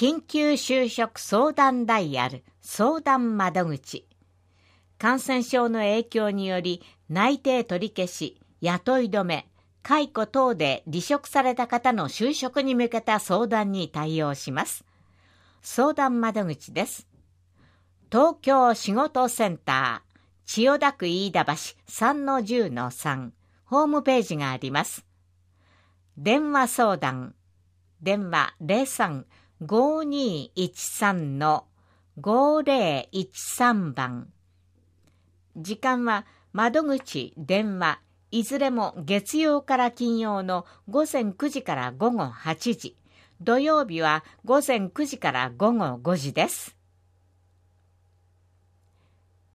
緊急就職相談ダイヤル相談窓口。感染症の影響により内定取り消し、雇い止め、解雇等で離職された方の就職に向けた相談に対応します。相談窓口です。東京仕事センター、千代田区飯田橋 3-10-3 ホームページがあります。電話相談、電話03-5213-5013番。時間は窓口、電話、いずれも月曜から金曜の午前9時から午後8時、土曜日は午前9時から午後5時です。